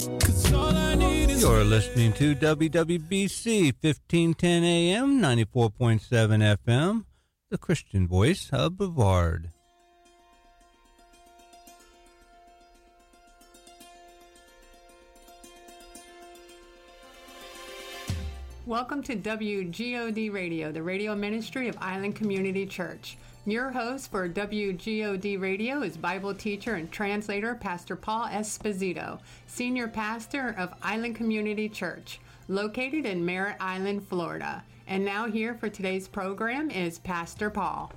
You're listening to WWBC 1510 AM, 94.7 FM, the Christian voice of Brevard. Welcome to WGOD Radio, the radio ministry of Island Community Church. Your host for WGOD Radio is Bible teacher and translator Pastor Paul Esposito, senior pastor of Island Community Church, located in Merritt Island, Florida. And now here for today's program is Pastor Paul.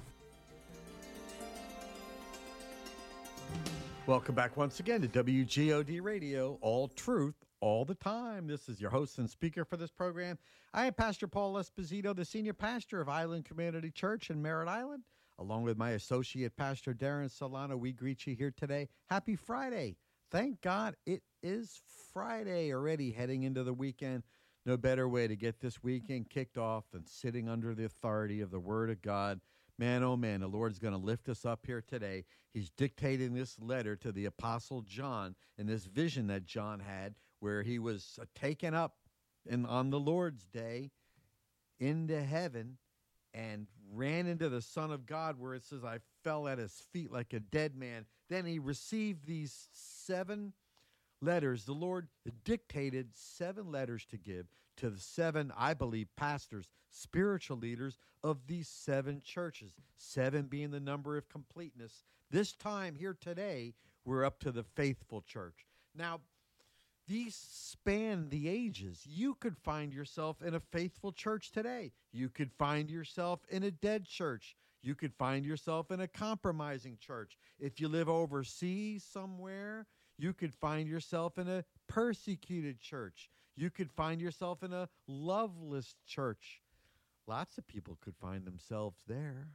Welcome back once again to WGOD Radio, all truth, all the time. This is your host and speaker for this program. I am Pastor Paul Esposito, the senior pastor of Island Community Church in Merritt Island. Along with my associate pastor, Darren Solano, we greet you here today. Happy Friday. Thank God it is Friday already, heading into the weekend. No better way to get this weekend kicked off than sitting under the authority of the Word of God. Man, oh man, the Lord's going to lift us up here today. He's dictating this letter to the Apostle John in this vision that John had where he was taken up on the Lord's day into heaven and ran into the Son of God, where it says, I fell at his feet like a dead man. Then he received these 7 letters. The Lord dictated 7 letters to give to the 7, I believe, pastors, spiritual leaders of these 7 churches, 7 being the number of completeness. This time here today, we're up to the faithful church. Now, these span the ages. You could find yourself in a faithful church today. You could find yourself in a dead church. You could find yourself in a compromising church. If you live overseas somewhere, you could find yourself in a persecuted church. You could find yourself in a loveless church. Lots of people could find themselves there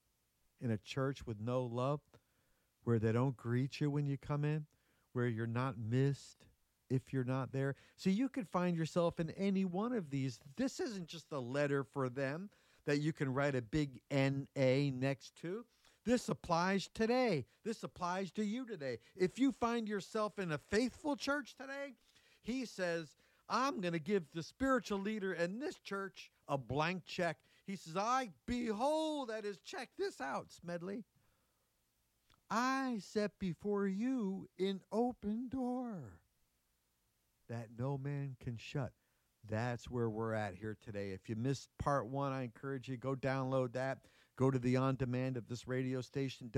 in a church with no love, where they don't greet you when you come in, where you're not missed if you're not there. So you could find yourself in any one of these. This isn't just a letter for them that you can write a big N-A next to. This applies today. This applies to you today. If you find yourself in a faithful church today, he says, I'm going to give the spiritual leader in this church a blank check. He says, behold, that is, check this out, Smedley. I set before you an open door that no man can shut. That's where we're at here today. If you missed part 1, I encourage you, go download that. Go to the on-demand of this radio station,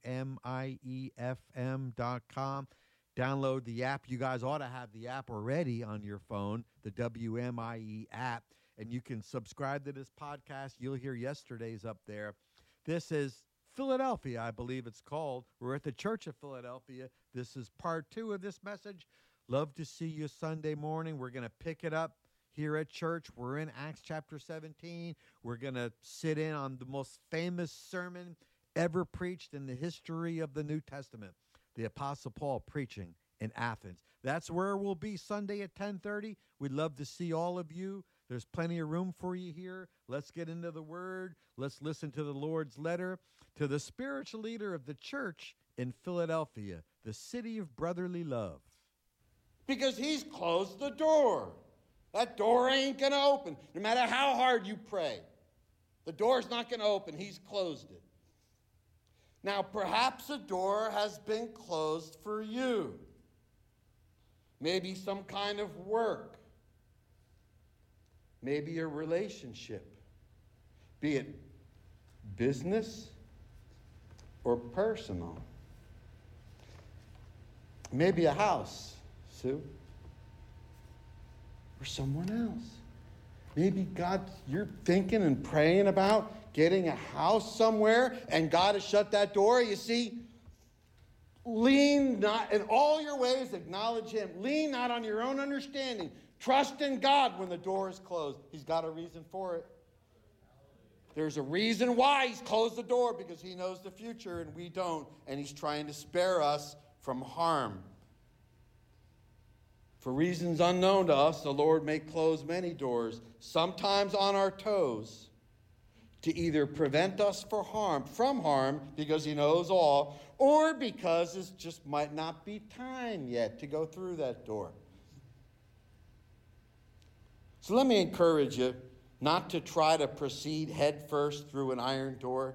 WMIEFM.com. Download the app. You guys ought to have the app already on your phone, the WMIE app, and you can subscribe to this podcast. You'll hear yesterday's up there. This is Philadelphia, I believe it's called. We're at the Church of Philadelphia. This is part 2 of this message. Love to see you Sunday morning. We're going to pick it up here at church. We're in Acts chapter 17. We're going to sit in on the most famous sermon ever preached in the history of the New Testament, the Apostle Paul preaching in Athens. That's where we'll be Sunday at 10:30. We'd love to see all of you. There's plenty of room for you here. Let's get into the Word. Let's listen to the Lord's letter to the spiritual leader of the church in Philadelphia, the city of brotherly love. Because he's closed the door. That door ain't going to open. No matter how hard you pray, the door's not going to open. He's closed it. Now, perhaps a door has been closed for you. Maybe some kind of work. Maybe a relationship. Be it business or personal. Maybe a house, Sue. Or someone else. Maybe God, you're thinking and praying about getting a house somewhere, and God has shut that door. You see, lean not in all your ways, acknowledge him. Lean not on your own understanding. Trust in God when the door is closed. He's got a reason for it. There's a reason why he's closed the door, because he knows the future and we don't, and he's trying to spare us from harm. For reasons unknown to us, the Lord may close many doors, sometimes on our toes, to either prevent us from harm, because he knows all, or because it just might not be time yet to go through that door. So let me encourage you not to try to proceed head first through an iron door.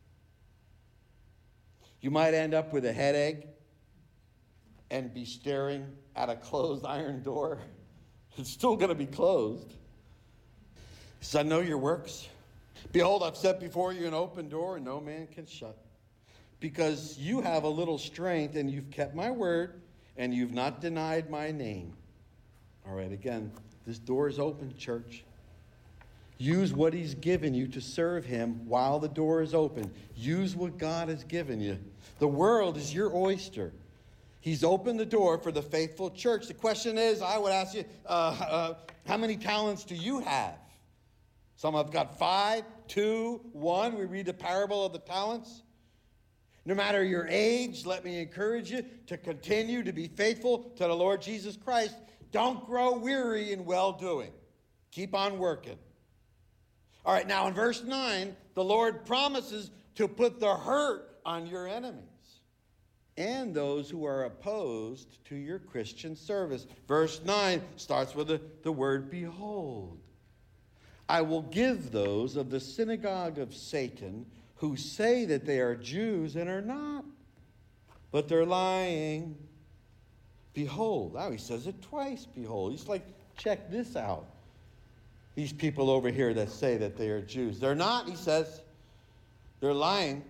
You might end up with a headache and be staring at a closed iron door. It's still going to be closed. He says, I know your works. Behold, I've set before you an open door, and no man can shut. Because you have a little strength, and you've kept my word, and you've not denied my name. All right, again, this door is open, church. Use what he's given you to serve him while the door is open. Use what God has given you. The world is your oyster. He's opened the door for the faithful church. The question is, I would ask you, how many talents do you have? Some have got 5, 2, 1. We read the parable of the talents. No matter your age, let me encourage you to continue to be faithful to the Lord Jesus Christ. Don't grow weary in well-doing. Keep on working. All right, now in verse 9, the Lord promises to put the hurt on your enemies and those who are opposed to your Christian service. Verse 9 starts with the word behold. I will give those of the synagogue of Satan who say that they are Jews and are not, but they're lying. Behold. Now he says it twice, behold. He's like, check this out. These people over here that say that they are Jews. They're not, he says. They're lying.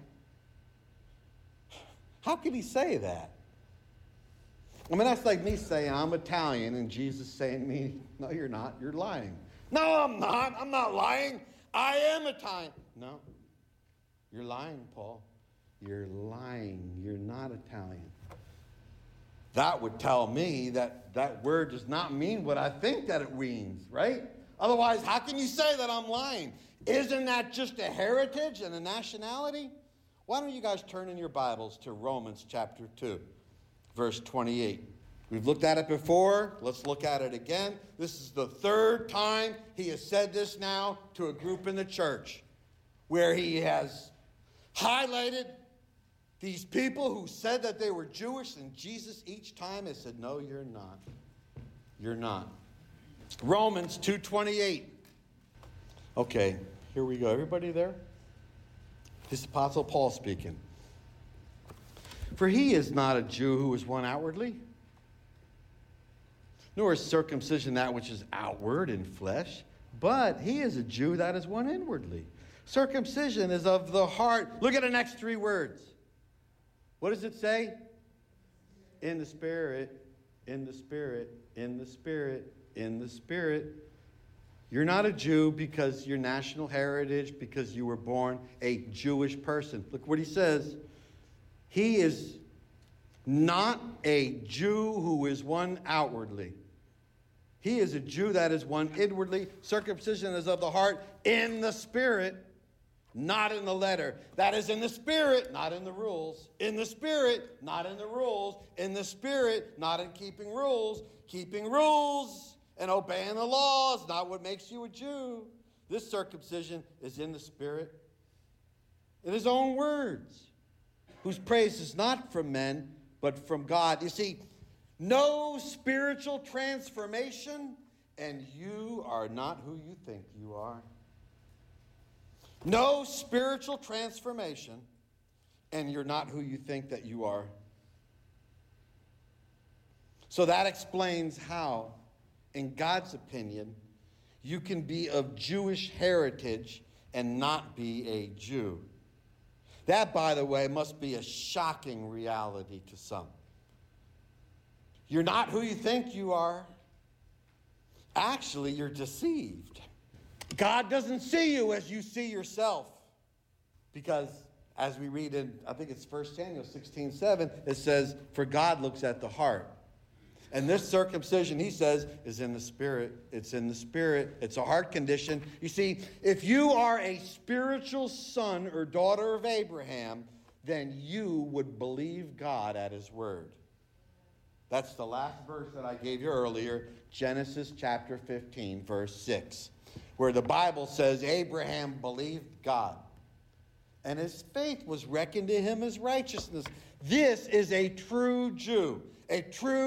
How can he say that? I mean, that's like me saying I'm Italian and Jesus saying to me, no, you're not. You're lying. No, I'm not. I'm not lying. I am Italian. No, you're lying, Paul. You're lying. You're not Italian. That would tell me that that word does not mean what I think that it means, right? Otherwise, how can you say that I'm lying? Isn't that just a heritage and a nationality? Why don't you guys turn in your Bibles to Romans chapter 2, verse 28. We've looked at it before. Let's look at it again. This is the third time he has said this now to a group in the church, where he has highlighted these people who said that they were Jewish, and Jesus each time has said, no, you're not. You're not. Romans 2:28. Okay, here we go. Everybody there? This is Apostle Paul speaking. For he is not a Jew who is one outwardly, nor is circumcision that which is outward in flesh, but he is a Jew that is one inwardly. Circumcision is of the heart. Look at the next 3 words. What does it say? In the Spirit, in the Spirit, in the Spirit, in the Spirit. You're not a Jew because your national heritage, because you were born a Jewish person. Look what he says. He is not a Jew who is one outwardly. He is a Jew that is one inwardly. Circumcision is of the heart in the Spirit, not in the letter. That is in the Spirit, not in the rules. In the Spirit, not in the rules. In the Spirit, not in keeping rules. Keeping rules and obeying the law is not what makes you a Jew. This circumcision is in the Spirit, in his own words, whose praise is not from men, but from God. You see, no spiritual transformation, and you are not who you think you are. No spiritual transformation, and you're not who you think that you are. So that explains how, in God's opinion, you can be of Jewish heritage and not be a Jew. That, by the way, must be a shocking reality to some. You're not who you think you are. Actually, you're deceived. God doesn't see you as you see yourself. Because, as we read in, I think it's 1 Samuel 16:7, it says, for God looks at the heart. And this circumcision, he says, is in the Spirit. It's in the Spirit. It's a heart condition. You see, if you are a spiritual son or daughter of Abraham, then you would believe God at his word. That's the last verse that I gave you earlier, Genesis chapter 15, verse 6, where the Bible says Abraham believed God, and his faith was reckoned to him as righteousness. This is a true Jew, a true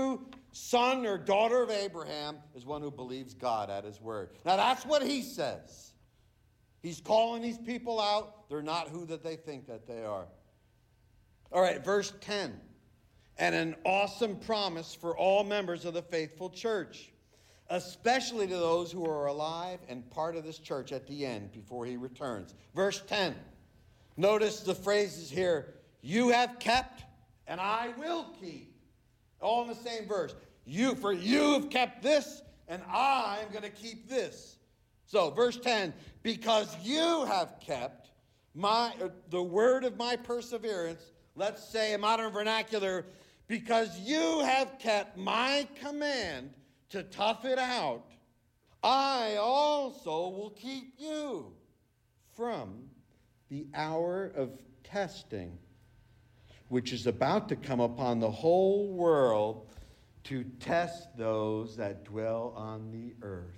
son or daughter of Abraham is one who believes God at his word. Now that's what he says. He's calling these people out. They're not who that they think that they are. All right, verse 10. And an awesome promise for all members of the faithful church, especially to those who are alive and part of this church at the end before he returns. Verse 10. Notice the phrases here. You have kept and I will keep. All in the same verse. You have kept this and I'm going to keep this. So verse 10. Because you have kept the word of my perseverance. Let's say in modern vernacular, because you have kept my command to tough it out, I also will keep you from the hour of testing, which is about to come upon the whole world to test those that dwell on the earth.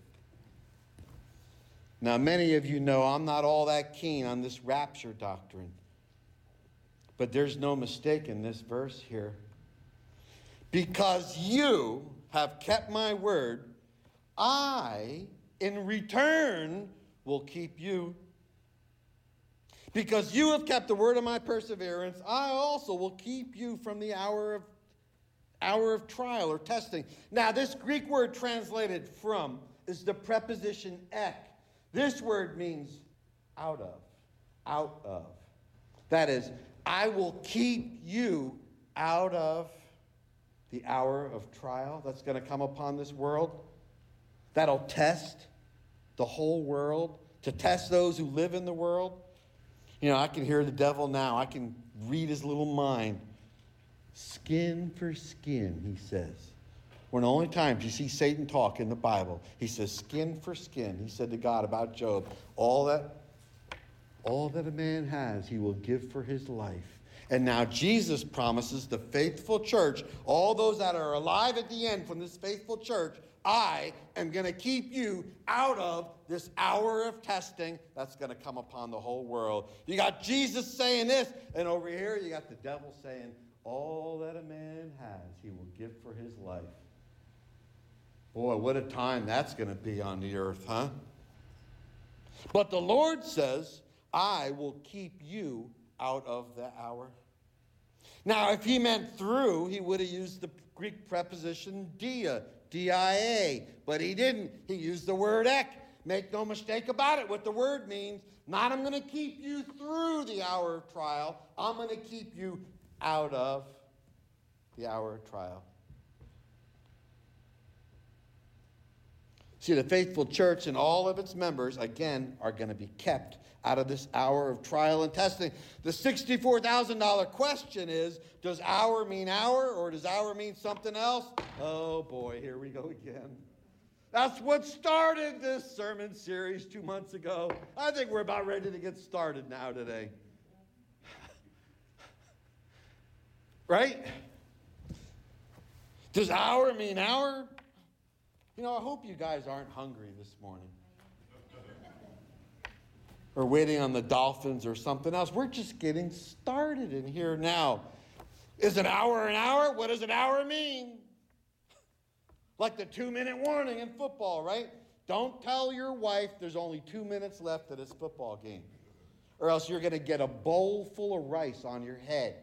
Now, many of you know I'm not all that keen on this rapture doctrine, but there's no mistake in this verse here. Because you have kept my word, I, in return, will keep you. Because you have kept the word of my perseverance, I also will keep you from the hour of trial or testing. Now, this Greek word translated from is the preposition ek. This word means out of, out of. That is, I will keep you out of the hour of trial that's going to come upon this world. That'll test the whole world, to test those who live in the world. You know, I can hear the devil now. I can read his little mind. Skin for skin, he says. One of the only times you see Satan talk in the Bible, he says skin for skin. He said to God about Job, all that a man has, he will give for his life. And now Jesus promises the faithful church, all those that are alive at the end from this faithful church, I am going to keep you out of this hour of testing that's going to come upon the whole world. You got Jesus saying this, and over here you got the devil saying, all that a man has, he will give for his life. Boy, what a time that's going to be on the earth, huh? But the Lord says, I will keep you out of the hour. Now, if he meant through, he would have used the Greek preposition dia, D-I-A, but he didn't. He used the word ek. Make no mistake about it. What the word means, not I'm going to keep you through the hour of trial. I'm going to keep you out of the hour of trial. See, the faithful church and all of its members, again, are going to be kept out of this hour of trial and testing. The $64,000 question is, does hour mean hour or does hour mean something else? Oh boy, here we go again. That's what started this sermon series 2 months ago. I think we're about ready to get started now today. Right? Does hour mean hour? You know, I hope you guys aren't hungry this morning. Or waiting on the Dolphins or something else. We're just getting started in here now. Is an hour an hour? What does an hour mean? Like the 2-minute warning in football, right? Don't tell your wife there's only 2 minutes left of this football game. Or else you're going to get a bowl full of rice on your head.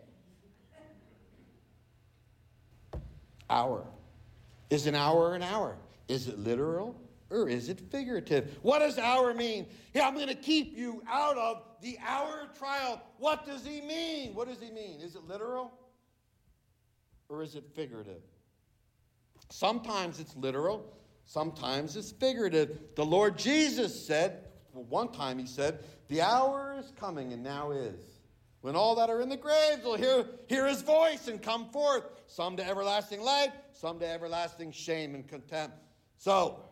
Hour. Is an hour an hour? Is it literal or is it figurative? What does hour mean? Yeah, I'm going to keep you out of the hour of trial. What does he mean? What does he mean? Is it literal or is it figurative? Sometimes it's literal. Sometimes it's figurative. The Lord Jesus said, well, one time he said, the hour is coming and now is, when all that are in the graves will hear his voice and come forth, some to everlasting life, some to everlasting shame and contempt. So,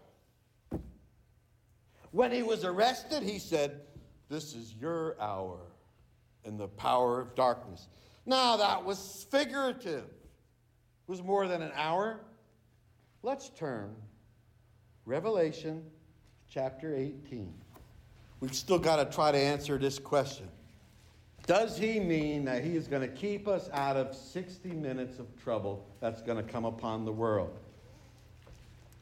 when he was arrested, he said, this is your hour and the power of darkness. Now, that was figurative. It was more than an hour. Let's turn Revelation chapter 18. We've still got to try to answer this question. Does he mean that he is going to keep us out of 60 minutes of trouble that's going to come upon the world?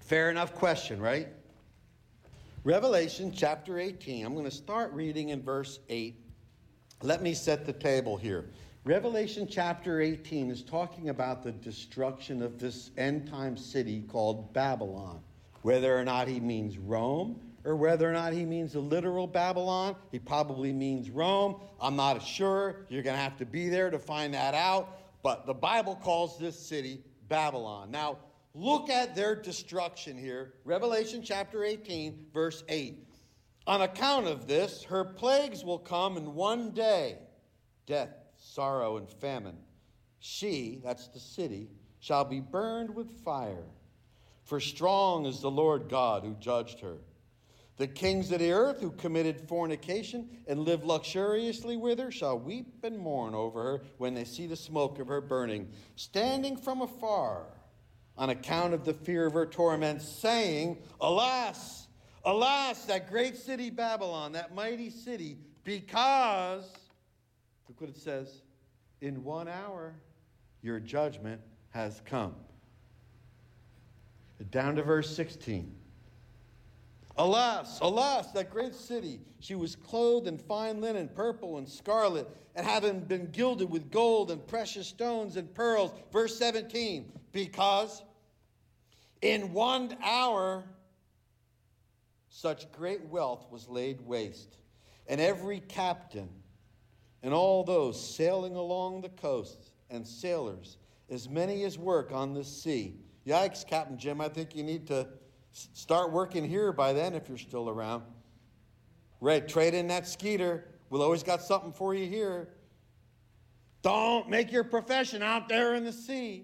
Fair enough question, right? Revelation chapter 18. I'm going to start reading in verse 8. Let me set the table here. Revelation chapter 18 is talking about the destruction of this end-time city called Babylon. Whether or not he means Rome, or whether or not he means the literal Babylon, he probably means Rome. I'm not sure. You're going to have to be there to find that out. But the Bible calls this city Babylon. Now, look at their destruction here. Revelation chapter 18, verse 8. On account of this, her plagues will come in one day. Death, sorrow, and famine. She, that's the city, shall be burned with fire. For strong is the Lord God who judged her. The kings of the earth who committed fornication and lived luxuriously with her shall weep and mourn over her when they see the smoke of her burning, standing from afar on account of the fear of her torment, saying, Alas, alas, that great city Babylon, that mighty city, because, look what it says, in 1 hour your judgment has come. Down to verse 16. Alas, alas, that great city. She was clothed in fine linen, purple and scarlet, and having been gilded with gold and precious stones and pearls. Verse 17, because in 1 hour such great wealth was laid waste, and every captain and all those sailing along the coasts and sailors, as many as work on the sea. Yikes, Captain Jim, I think you need to start working here by then if you're still around. Right, trade in that Skeeter. We'll always got something for you here. Don't make your profession out there in the sea.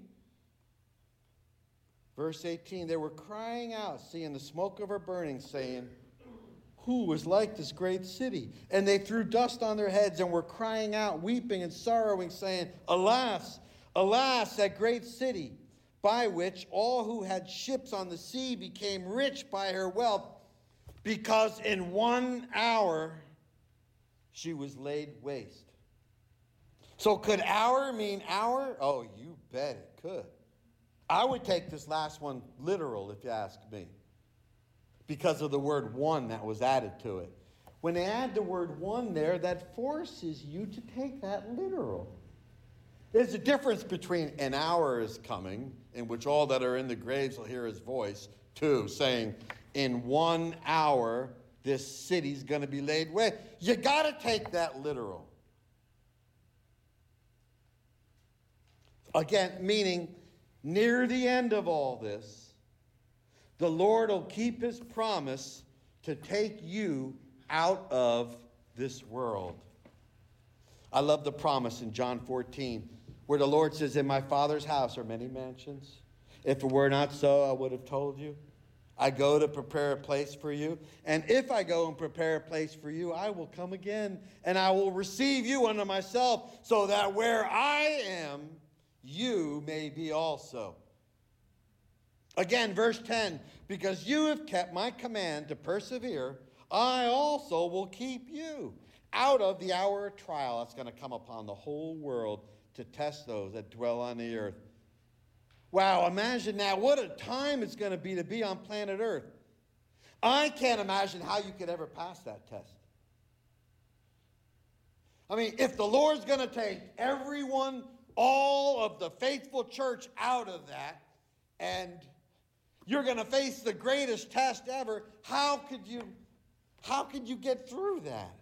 Verse 18, they were crying out, seeing the smoke of her burning, saying, who was like this great city? And they threw dust on their heads and were crying out, weeping and sorrowing, saying, Alas, alas, that great city, by which all who had ships on the sea became rich by her wealth, because in 1 hour she was laid waste. So could hour mean hour? Oh, you bet it could. I would take this last one literal, if you ask me, because of the word one that was added to it. When they add the word one there, that forces you to take that literal. There's a difference between an hour is coming, in which all that are in the graves will hear his voice, to saying, in 1 hour, this city's going to be laid waste. You got to take that literal. Again, meaning, near the end of all this, the Lord will keep his promise to take you out of this world. I love the promise in John 14, where the Lord says, in my Father's house are many mansions. If it were not so, I would have told you. I go to prepare a place for you. And if I go and prepare a place for you, I will come again, and I will receive you unto myself, so that where I am, you may be also. Again, verse 10, because you have kept my command to persevere, I also will keep you out of the hour of trial that's going to come upon the whole world to test those that dwell on the earth. Wow, imagine now what a time it's going to be on planet Earth. I can't imagine how you could ever pass that test. I mean, if the Lord's going to take everyone, all of the faithful church out of that, and you're going to face the greatest test ever, how could you get through that?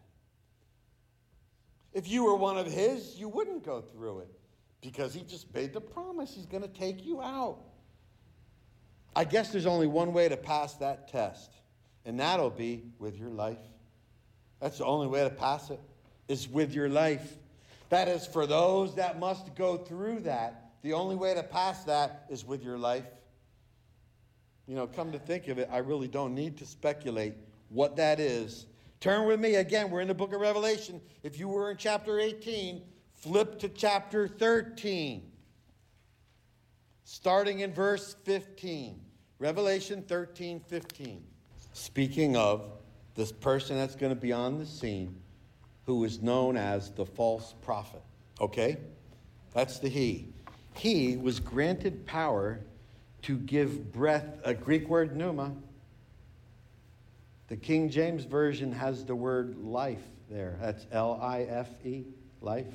If you were one of his, you wouldn't go through it, because he just made the promise he's going to take you out. I guess there's only one way to pass that test, and that'll be with your life. That's the only way to pass it, is with your life. That is, for those that must go through that, the only way to pass that is with your life. You know, come to think of it, I really don't need to speculate what that is. Turn with me again. We're in the book of Revelation. If you were in chapter 18, flip to chapter 13. Starting in verse 15. Revelation 13:15. Speaking of this person that's going to be on the scene, who is known as the false prophet. Okay? That's the he. He was granted power to give breath, a Greek word pneuma. The King James Version has the word life there. That's L-I-F-E, life.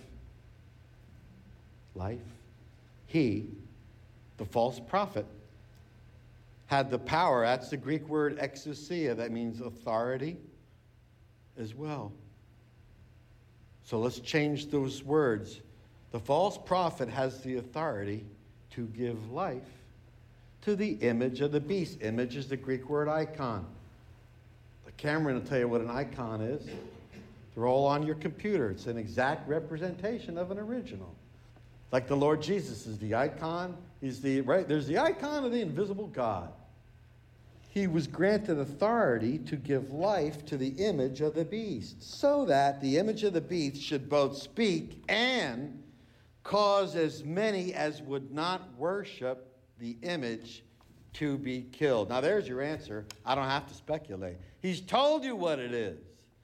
Life. He, the false prophet, had the power. That's the Greek word exousia. That means authority as well. So let's change those words. The false prophet has the authority to give life to the image of the beast. Image is the Greek word icon. The camera will tell you what an icon is. They're all on your computer. It's an exact representation of an original. Like the Lord Jesus is the icon. He's the, right? There's the icon of the invisible God. He was granted authority to give life to the image of the beast, so that the image of the beast should both speak and cause as many as would not worship the image to be killed. Now there's your answer. I don't have to speculate. He's told you what it is.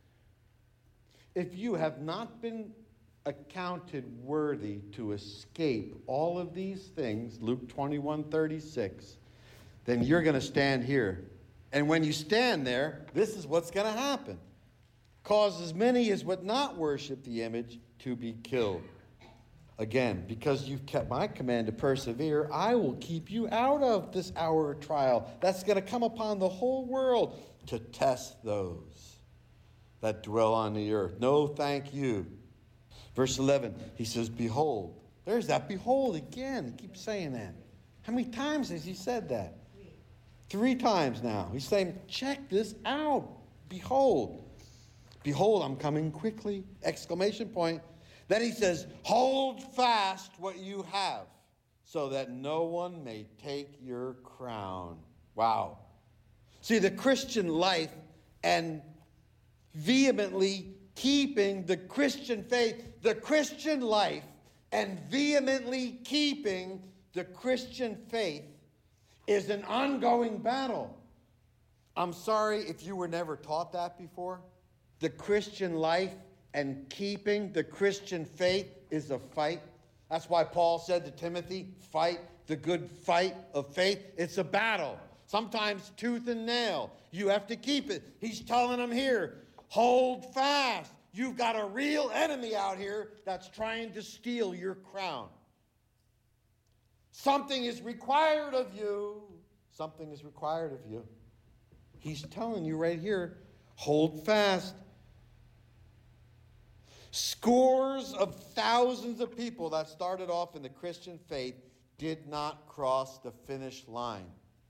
If you have not been accounted worthy to escape all of these things, Luke 21:36, then you're going to stand here. And when you stand there, this is what's going to happen. Cause as many as would not worship the image to be killed. Again, because you've kept my command to persevere, I will keep you out of this hour of trial that's going to come upon the whole world to test those that dwell on the earth. No, thank you. Verse 11, he says, behold. There's that behold again. He keeps saying that. How many times has he said that? 3 times now. He's saying, check this out. Behold. Behold, I'm coming quickly. Exclamation point. Then he says, hold fast what you have, so that no one may take your crown. Wow. See, the Christian life and vehemently keeping the Christian faith, the Christian life and vehemently keeping the Christian faith is an ongoing battle. I'm sorry if you were never taught that before. The Christian life and keeping the Christian faith is a fight. That's why Paul said to Timothy, fight the good fight of faith. It's a battle. Sometimes tooth and nail. You have to keep it. He's telling them here, hold fast. You've got a real enemy out here that's trying to steal your crown. Something is required of you. Something is required of you. He's telling you right here, hold fast. Scores of thousands of people that started off in the Christian faith did not cross the finish line.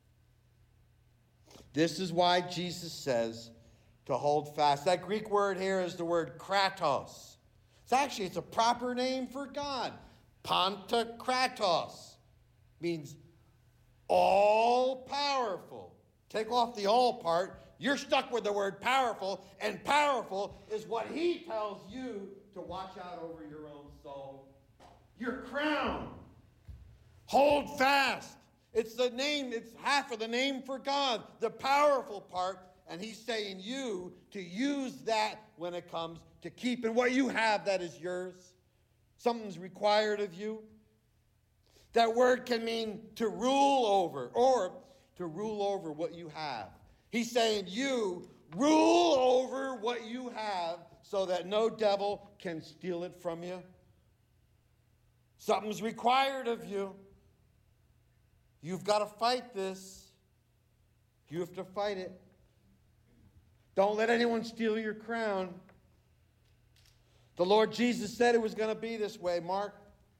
This is why Jesus says to hold fast. That Greek word here is the word kratos. It's a proper name for God. Pantokratos means all powerful. Take off the all part. You're stuck with the word powerful, and powerful is what he tells you to watch out over your own soul. Your crown. Hold fast. It's the name, it's half of the name for God, the powerful part, and he's saying you to use that when it comes to keeping what you have that is yours. Something's required of you. That word can mean to rule over, or to rule over what you have. He's saying you rule over what you have so that no devil can steal it from you. Something's required of you. You've got to fight this. You have to fight it. Don't let anyone steal your crown. The Lord Jesus said it was going to be this way. Mark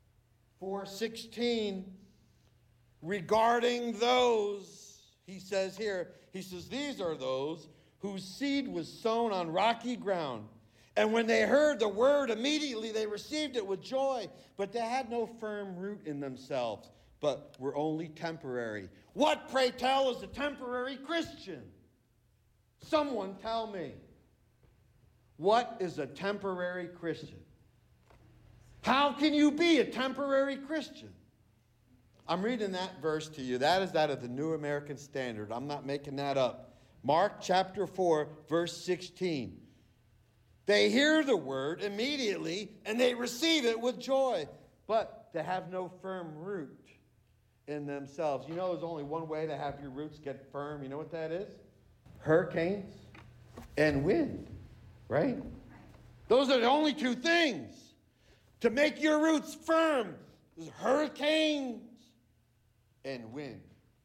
4:16. Regarding those, he says here, he says, these are those whose seed was sown on rocky ground. And when they heard the word, immediately they received it with joy. But they had no firm root in themselves, but were only temporary. What, pray tell, is a temporary Christian? Someone tell me. What is a temporary Christian? How can you be a temporary Christian? I'm reading that verse to you. That is that of the New American Standard. I'm not making that up. Mark chapter 4, verse 16. They hear the word immediately, and they receive it with joy. But they have no firm root in themselves. You know there's only one way to have your roots get firm. You know what that is? Hurricanes and wind, right? Those are the only two things to make your roots firm. There's hurricanes and wind.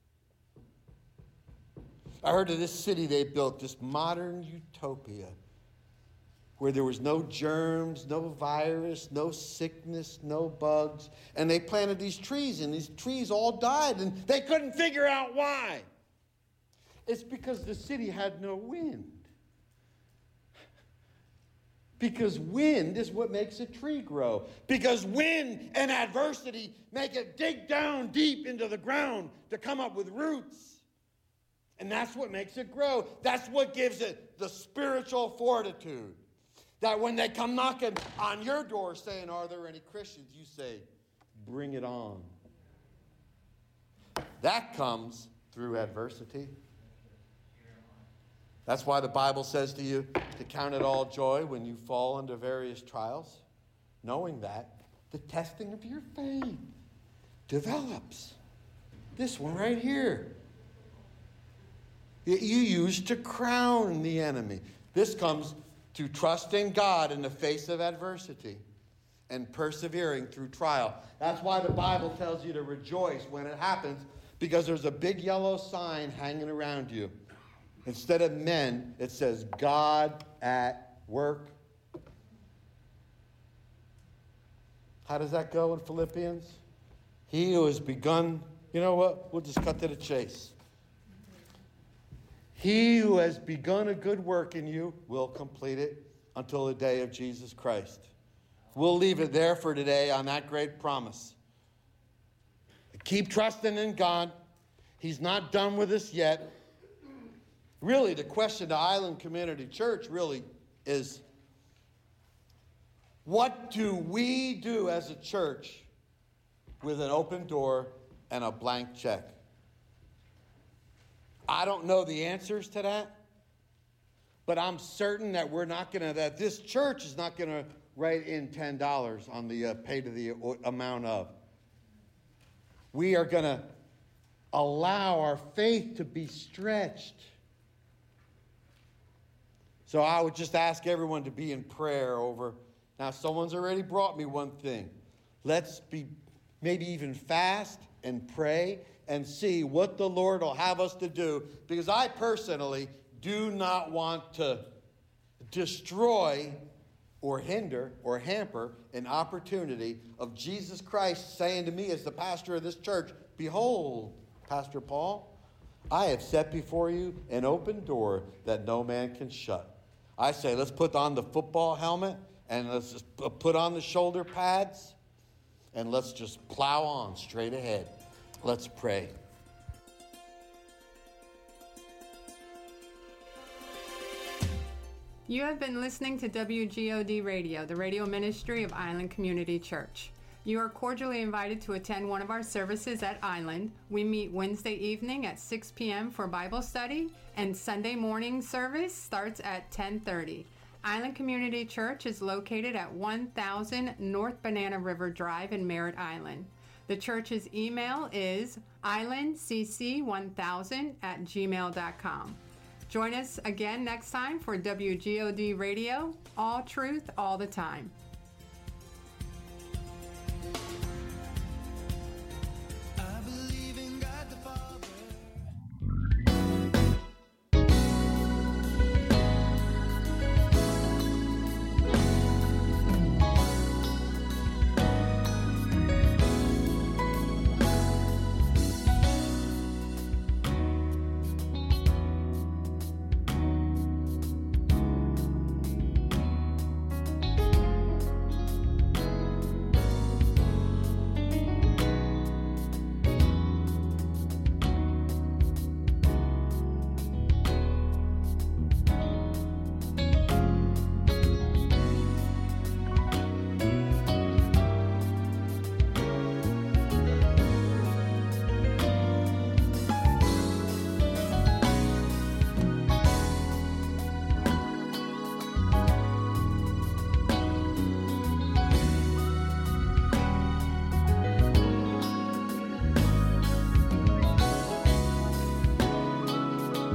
I heard of this city they built, this modern utopia, where there was no germs, no virus, no sickness, no bugs. And they planted these trees, and these trees all died, and they couldn't figure out why. It's because the city had no wind. Because wind is what makes a tree grow. Because wind and adversity make it dig down deep into the ground to come up with roots. And that's what makes it grow. That's what gives it the spiritual fortitude. That when they come knocking on your door saying, are there any Christians? You say, bring it on. That comes through adversity. That's why the Bible says to you to count it all joy when you fall under various trials, knowing that the testing of your faith develops. This one right here. That you use to crown the enemy. This comes to trusting God in the face of adversity and persevering through trial. That's why the Bible tells you to rejoice when it happens, because there's a big yellow sign hanging around you. Instead of men, it says God at work. How does that go in Philippians? He who has begun, you know what? We'll just cut to the chase. He who has begun a good work in you will complete it until the day of Jesus Christ. We'll leave it there for today on that great promise. Keep trusting in God. He's not done with us yet. Really, the question to Island Community Church really is, what do we do as a church with an open door and a blank check? I don't know the answers to that, but I'm certain that that this church is not going to write in $10 on the pay to the amount of. We are going to allow our faith to be stretched. So I would just ask everyone to be in prayer over. Now, someone's already brought me one thing. Let's be maybe even fast and pray and see what the Lord will have us to do. Because I personally do not want to destroy or hinder or hamper an opportunity of Jesus Christ saying to me as the pastor of this church, behold, Pastor Paul, I have set before you an open door that no man can shut. I say, let's put on the football helmet and let's just put on the shoulder pads and let's just plow on straight ahead. Let's pray. You have been listening to WGOD Radio, the radio ministry of Island Community Church. You are cordially invited to attend one of our services at Island. We meet Wednesday evening at 6 p.m. for Bible study, and Sunday morning service starts at 10:30. Island Community Church is located at 1000 North Banana River Drive in Merritt Island. The church's email is islandcc1000@gmail.com. Join us again next time for WGOD Radio, all truth, all the time.